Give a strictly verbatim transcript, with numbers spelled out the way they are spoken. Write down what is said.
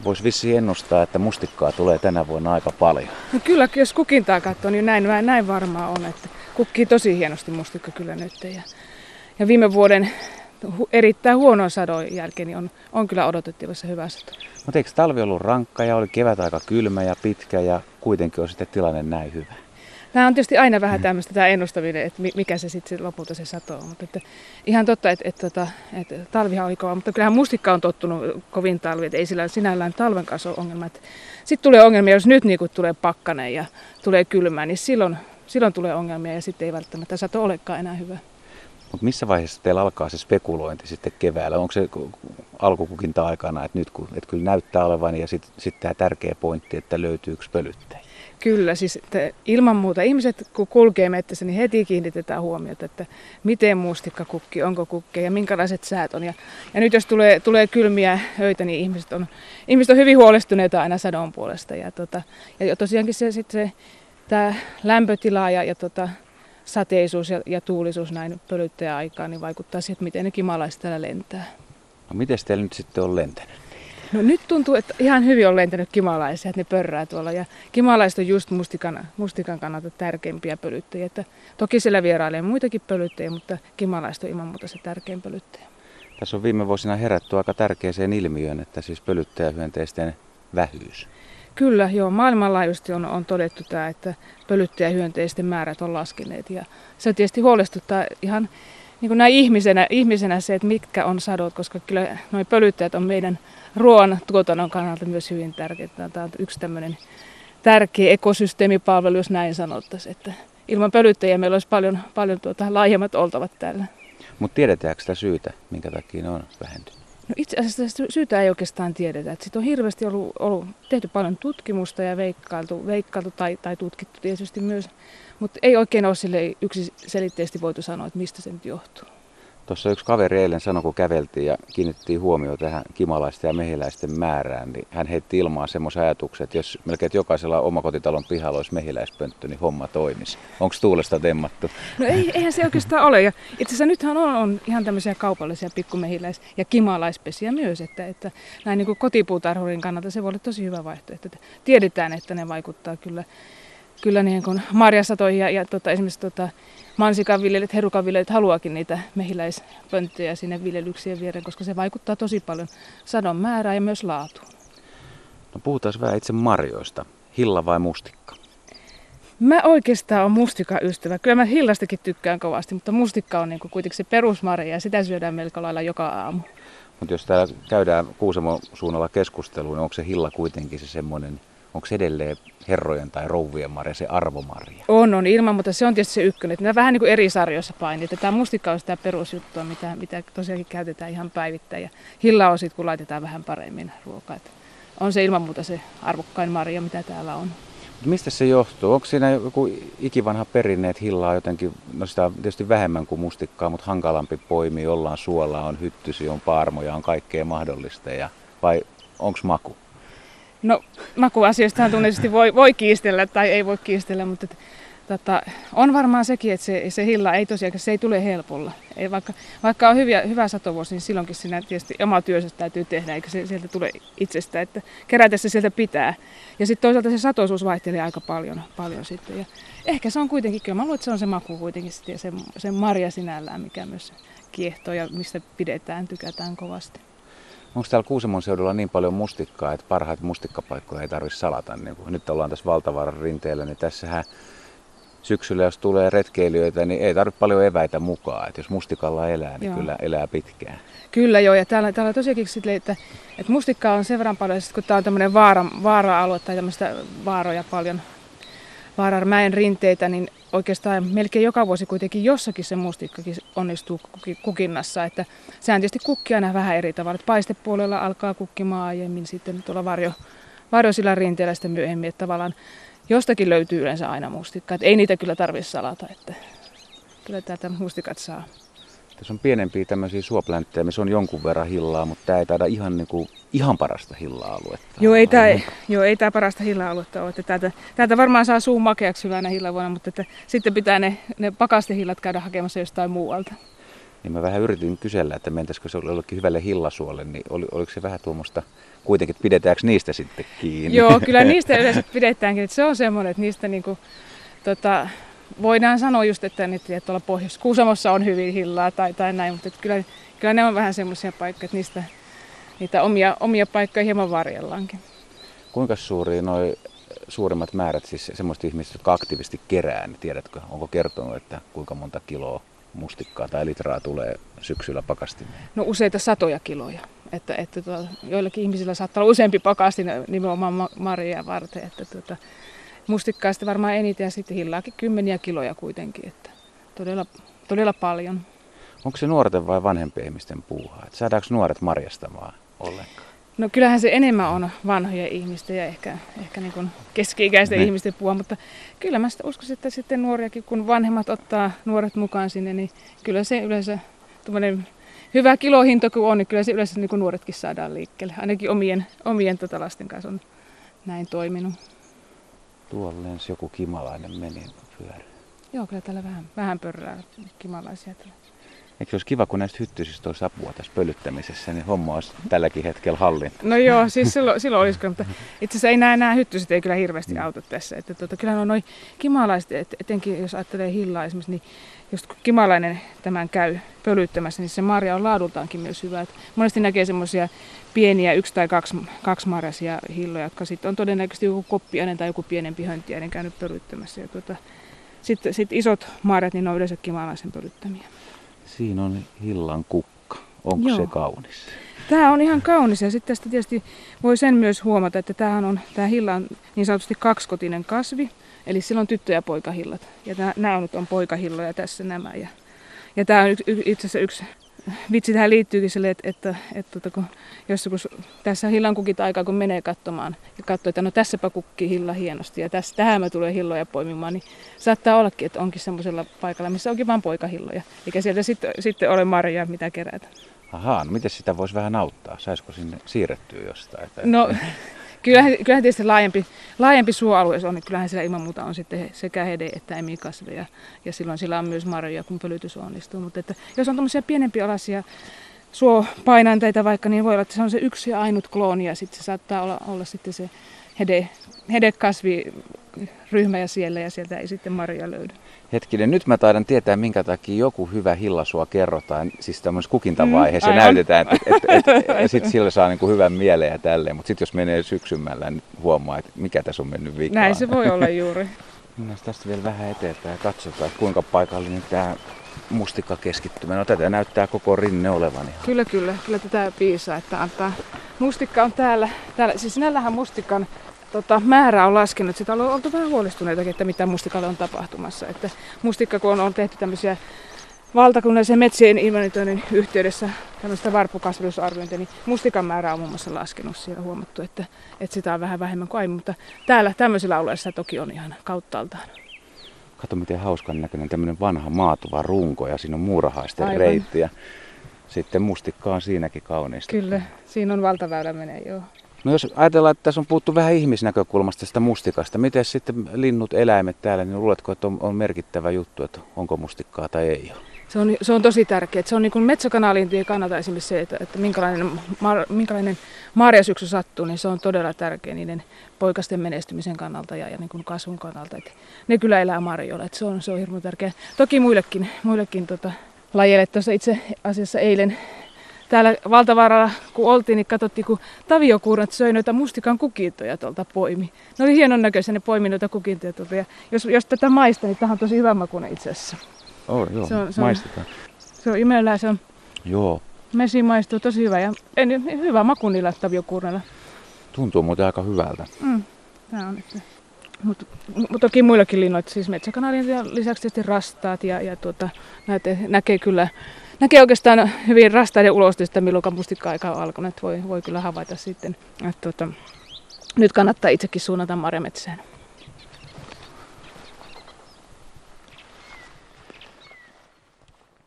Voisi vissiin ennustaa, että mustikkaa tulee tänä vuonna aika paljon. No kyllä, jos kukintaa katsoo, niin näin, näin varmaan on, että kukkii tosi hienosti mustikka kyllä nyt. Ja, ja viime vuoden hu, erittäin huonon sadon jälkeen niin on, on kyllä odotettavassa hyvä sato. Mutta eikö talvi ollut rankka ja oli kevät aika kylmä ja pitkä ja kuitenkin on sitten tilanne näin hyvä? Tämä on tietysti aina vähän tämmöistä tämä ennustaminen, että mikä se sitten lopulta se sato on. Mutta että ihan totta, että, että, että, että talvihan oli kova, mutta kyllähän mustikka on tottunut kovin talvi, että ei sillä sinällään talven kanssa ole ongelma. Sitten tulee ongelmia, jos nyt niin tulee pakkanen ja tulee kylmää, niin silloin, silloin tulee ongelmia ja sitten ei välttämättä sato olekaan enää hyvä. Mutta missä vaiheessa teillä alkaa se spekulointi sitten keväällä? Onko se alkukukinta aikana, että nyt kun, että kyllä näyttää olevan ja sitten sit tämä tärkeä pointti, että löytyykö pölyttäjiä? Kyllä, siis ilman muuta ihmiset kun kulkee mettässä, niin heti kiinnitetään huomiota, että miten mustikka kukkii, onko kukkeja ja minkälaiset säät on. Ja, ja nyt jos tulee, tulee kylmiä öitä, niin ihmiset on, ihmiset on hyvin huolestuneita aina sadon puolesta. Ja, tota, ja tosiaankin se, sit se tämä lämpötila ja, ja tota, sateisuus ja, ja tuulisuus näin pölyttäjäaikaan niin vaikuttaa siihen, että miten ne kimalaiset täällä lentää. No miten teillä nyt sitten on lentänyt? No nyt tuntuu, että ihan hyvin on lentänyt kimalaisia, että ne pörrää tuolla. Ja kimalaiset on just mustikan, mustikan kannalta tärkeimpiä pölyttäjiä. Että toki siellä vierailee muitakin pölyttäjiä, mutta kimalaiset on ilman muuta se tärkein pölyttäjä. Tässä on viime vuosina herätty aika tärkeäseen ilmiöön, että siis pölyttäjähyönteisten vähyys. Kyllä, joo. Maailmanlaajuisesti on, on todettu tämä, että pölyttäjähyönteisten määrät on laskeneet. Ja se tietysti huolestuttaa ihan niin kuin näin ihmisenä, ihmisenä se, että mitkä on sadot, koska kyllä nuo pölyttäjät on meidän ruoan tuotannon kannalta myös hyvin tärkeää. Tämä on yksi tämmöinen tärkeä ekosysteemipalvelu, jos näin sanottaisiin. Että ilman pölyttäjiä meillä olisi paljon, paljon tuota, laajemmat oltavat täällä. Mutta tiedetäänkö sitä syytä, minkä takia ne on vähentynyt? No itse asiassa syytä ei oikeastaan tiedetä. Sitten on hirveästi ollut, ollut tehty paljon tutkimusta ja veikkailtu, veikkailtu tai, tai tutkittu tietysti myös. Mutta ei oikein ole sille yksiselitteisesti voitu sanoa, että mistä se nyt johtuu. Tuossa yksi kaveri eilen sanoi, kun käveltiin ja kiinnitettiin huomioon tähän kimalaisten ja mehiläisten määrään, niin hän heitti ilmaan semmoisen ajatuksen, että jos melkein jokaisella omakotitalon pihalla olisi mehiläispönttö, niin homma toimisi. Onko tuulesta temmattu? No ei, eihän se oikeastaan ole. Ja itse asiassa nythän on, on ihan tämmöisiä kaupallisia pikkumehiläis- ja kimalaispesiä myös, että, että näin niin kuin kotipuutarhurin kannalta se voi olla tosi hyvä vaihtoehto. Että tiedetään, että ne vaikuttaa kyllä, kyllä niin kuin marjasatoihin ja, ja tota, esimerkiksi tota, mansikanviljelijät, herukanviljelijät haluakin niitä mehiläispönttöjä sinne viljelyksien viereen, koska se vaikuttaa tosi paljon sadon määrään ja myös laatuun. No puhutaan vähän itse marjoista. Hilla vai mustikka? Mä oikeastaan olen mustikan ystävä. Kyllä mä hillastakin tykkään kovasti, mutta mustikka on niin kuin kuitenkin se perusmarja ja sitä syödään melko lailla joka aamu. Mutta jos täällä käydään Kuusamon suunnalla keskusteluun, niin onko se hilla kuitenkin se semmoinen, onko se edelleen herrojen tai rouvien marja, se arvomarja? On, on ilman, mutta se on tietysti se ykkönen. Nämä vähän niin kuin eri sarjoissa painit. Tämä mustikka on sitä perusjuttua, mitä, mitä tosiaankin käytetään ihan päivittäin. Ja hilla on sitten, kun laitetaan vähän paremmin ruokaa. Että on se ilman muuta se arvokkain marja, mitä täällä on. Mistä se johtuu? Onko siinä joku ikivanha perinne, että hillaa jotenkin, no sitä on tietysti vähemmän kuin mustikkaa, mutta hankalampi poimia, ollaan suolaa, on hyttysiä, on paarmoja, on kaikkea mahdollista. Ja, vai onko maku? No makuasioistahan tunnetusti voi, voi kiistellä tai ei voi kiistellä, mutta että, tota, on varmaan sekin, että se, se hilla ei tosiaan, se ei tule helpolla. Ei, vaikka, vaikka on hyviä, hyvä satovuosi, niin silloinkin siinä tietysti oma työnsä täytyy tehdä, eikä se sieltä tule itsestä, että kerätessä sieltä pitää. Ja sitten toisaalta se satoisuus vaihtelee aika paljon, paljon sitten. Ja ehkä se on kuitenkin, kyllä mä luulen, että se on se maku kuitenkin sitten, ja se, se marja sinällään, mikä myös kiehtoo ja mistä pidetään, tykätään kovasti. Onko täällä Kuusamon seudulla niin paljon mustikkaa, että parhaita mustikkapaikkoja ei tarvitse salata? Niin kun nyt ollaan tässä Valtavaaran rinteellä, niin tässähän syksyllä, jos tulee retkeilijöitä, niin ei tarvitse paljon eväitä mukaan. Et jos mustikalla elää, niin joo, kyllä elää pitkään. Kyllä joo, ja täällä, täällä tosiaankin sille, että, että mustikkaa on sen verran paljon, kun tämä on tämmöinen vaara, vaara-alue tai tämmöistä vaaroja paljon, Vaararmäen rinteitä, niin oikeastaan melkein joka vuosi kuitenkin jossakin se mustikkakin onnistuu kukinnassa. Että sehän tietysti kukkii aina vähän eri tavalla. Että paistepuolella alkaa kukkimaan aiemmin, sitten tuolla varjo, varjosillan rinteellä sitten myöhemmin. Että tavallaan jostakin löytyy yleensä aina mustikkaa. Että ei niitä kyllä tarvitse salata, että kyllä täältä mustikat saa. Tässä on pienempiä tämmöisiä suoplänttejä, missä on jonkun verran hillaa, mutta tämä ei taida ihan, niin kuin, ihan parasta hilla-aluetta. Joo, ei tämä, joo, ei tämä parasta hilla-aluetta ole. Täältä, täältä varmaan saa suun makeaksi hyvänä hillavuonna, mutta että sitten pitää ne, ne pakastehillat käydä hakemassa jostain muualta. Niin mä vähän yritin kysellä, että mentäisikö se jollekin hyvälle hillasuolle, niin oli, oliko se vähän tuommoista, kuitenkin, että pidetäänkö niistä sitten kiinni? Joo, kyllä niistä yleensä pidetäänkin, että se on semmoinen, että niistä niinku, tota, voidaan sanoa just, että, että tuolla Pohjois-Kuusamossa on hyvin hillaa tai, tai näin, mutta että kyllä, kyllä ne on vähän semmoisia paikkoja, että niistä, niitä omia, omia paikkoja hieman varjellaankin. Kuinka suuria noi suurimmat määrät, siis semmoiset ihmiset, jotka aktiivisesti kerää, niin tiedätkö, onko kertonut, että kuinka monta kiloa mustikkaa tai litraa tulee syksyllä pakastimeen? No useita satoja kiloja. Että, että tuota, joillakin ihmisillä saattaa olla useampi pakastin nimenomaan marjaa varten. Että tuota, mustikkaa sitten varmaan eniten ja sitten hillaakin kymmeniä kiloja kuitenkin. Että todella, todella paljon. Onko se nuorten vai vanhempien ihmisten puuhaa? Että saadaanko nuoret marjastamaan ollenkaan? No kyllähän se enemmän on vanhoja ihmisten ja ehkä, ehkä niin kuin keski-ikäisten ne. ihmisten puhua, mutta kyllä mä uskoisin, että sitten nuoriakin, kun vanhemmat ottaa nuoret mukaan sinne, niin kyllä se yleensä tuommoinen hyvä kilohinta kun on, niin kyllä se yleensä niin kuin nuoretkin saadaan liikkeelle. Ainakin omien, omien tota lasten kanssa on näin toiminut. Tuolla lensi joku kimalainen meni pyörä. Joo, kyllä täällä vähän, vähän pörrää kimalaisia. Eikö se olisi kiva, kun näistä hyttysistä olisi apua tässä pölyttämisessä, niin homma olisi tälläkin hetkellä hallinta. No joo, siis silloin, silloin olisiko, mutta itse asiassa ei nämä, nämä hyttyset ei kyllä hirveästi mm. auta tässä. Että tuota, kyllä on noin kimalaiset, et, etenkin jos ajattelee hillaa esimerkiksi, niin just kun kimalainen tämän käy pölyttämässä, niin se marja on laadultaankin myös hyvä. Et monesti näkee semmoisia pieniä yksi- tai kaksi, kaksimarjaisia hilloja, jotka sitten on todennäköisesti joku koppiainen tai joku pienempi hönttiäinen käynyt pölyttämässä. Ja tuota, sitten sit isot marjat, niin ne on yleensä kimalaisen pölyttämiä. Siinä on hillan kukka. Onko Joo. se kaunis? Tämä on ihan kaunis ja sitten tästä tietysti voi sen myös huomata, että tämähän on, tämä hilla on niin sanotusti kaksikotinen kasvi. Eli sillä on tyttö- ja poikahillat. Ja nämä, nämä on nyt on poikahilloja tässä nämä. Ja, ja tämä on y, y, itse asiassa yksi vitsi tähän liittyykin sille, että, että, että, että kun, jos kun tässä hillan kukit aikaa kun menee katsomaan ja katsoo, että no tässäpä kukkii hilla hienosti ja tässä, tähän mä tulen hilloja poimimaan, niin saattaa ollakin, että onkin semmoisella paikalla, missä onkin vain poikahilloja. Eikä sieltä sitten, sitten ole marjaa mitä kerätä. Ahaa, no miten sitä voisi vähän auttaa? Saisiko sinne siirrettyä jostain? No kyllähän, kyllähän tietysti laajempi, laajempi suoalue on, niin kyllähän siellä ilman muuta on sitten sekä hede- että emikasveja. Ja silloin sillä on myös marjoja, kun pölytys onnistuu. Mutta että jos on tuommoisia pienempialaisia suopainanteita vaikka, niin voi olla, että se on se yksi ja ainut klooni. Ja sitten se saattaa olla, olla sitten se hede, hedekasviryhmä ja siellä, ja sieltä ei sitten marjoja löydy. Hetkinen, nyt mä taidan tietää, minkä takia joku hyvä hillasua kerrotaan, siis tämmöisessä kukintavaiheessa mm, näytetään, että et, et, et, sitten sillä saa niinku hyvän mieleen ja tälleen, mutta sitten jos menee syksymällä, niin huomaa, että mikä tässä on mennyt vikaan. Näin se voi olla juuri. Mennään tästä vielä vähän eteenpäin ja katsotaan, että kuinka paikallinen tämä mustikkakeskittymä. No tätä näyttää koko rinne olevan. Ihan. Kyllä, kyllä. Kyllä tätä piisaa, että antaa. Mustikka on täällä. täällä siis sinällähän mustikan Tota, määrä on laskenut. Sitä on oltu vähän huolestuneitakin, että mitä mustikalle on tapahtumassa. Että mustikka, kun on, on tehty tämmöisiä valtakunnallisen metsien inventoinnin yhteydessä tämmöistä varpukasvatusarviointia, niin mustikan määrä on muun muassa laskenut. Siellä huomattu, että, että sitä on vähän vähemmän kuin aiemmin, mutta täällä tämmöisellä alueella toki on ihan kauttaaltaan. Kato miten hauskan näköinen tämmöinen vanha maatuva runko ja siinä on muurahaisten Aivan. reitti ja sitten mustikka on siinäkin kauniista. Kyllä, siinä on valtaväylä menee, joo. No jos ajatellaan, että tässä on puhuttu vähän ihmisnäkökulmasta sitä mustikasta, miten sitten linnut, eläimet täällä, niin luuletko, että on, on merkittävä juttu, että onko mustikkaa tai ei ole? Se on, se on tosi tärkeää. Se on niin kuin metsäkanaalintien kannalta esimerkiksi se, että, että minkälainen, mar, minkälainen marjasyksy sattuu, niin se on todella tärkeä niiden poikasten menestymisen kannalta ja, ja niin kuin kasvun kannalta. Että ne kyllä elää marjoilla, että se on, se on hirveän tärkeää. Toki muillekin, muillekin tota, lajeille tuossa itse asiassa eilen täällä Valtavaaralla, kun oltiin, niin katsottiin, kun taviokuurnat söi noita mustikan kukintoja tuolta poimi. Ne oli hienon näköisiä, ne poimi noita kukintoja tuolta. Ja jos, jos tätä maistaa, niin tämä on tosi hyvä makuinen itse asiassa. Oh, joo, se on, se maistetaan. On, se on imellään, se on joo. Mesi maistuu tosi hyvä ja en, hyvä maku niillä taviokuurnilla. Tuntuu muuten aika hyvältä. Mm, tää on nyt. Mutta mut toki muillakin linnoilla, siis metsäkanaalien lisäksi tietysti rastaat ja, ja tuota, näette, näkee kyllä Näkee oikeastaan hyvin rastaiden ulostusta, milloin mustikka-aika on alkanut. Voi, voi kyllä havaita sitten, että tuota, nyt kannattaa itsekin suunnata marjametsään.